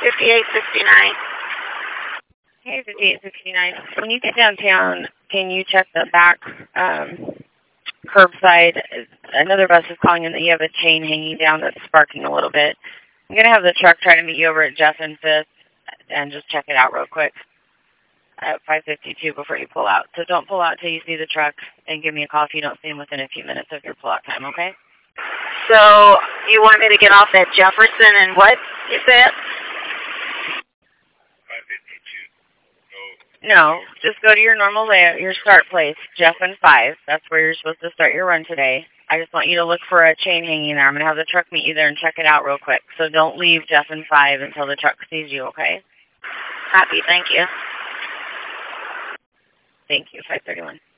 5869. Hey, 5869. When you get downtown, can you check the back curbside? Another bus is calling in that you have a chain hanging down that's sparking a little bit. I'm going to have the truck try to meet you over at Jeff and Fifth and just check it out real quick at 5:52 before you pull out. So don't pull out till you see the truck, and give me a call if you don't see him within a few minutes of your pull-out time, okay? So you want me to get off at Jefferson and what you said? 5:52. No, just go to your normal layout, your start place, Jeff and 5. That's where you're supposed to start your run today. I just want you to look for a chain hanging there. I'm going to have the truck meet you there and check it out real quick. So don't leave Jeff and 5 until the truck sees you, okay? Copy, thank you. Thank you, 531.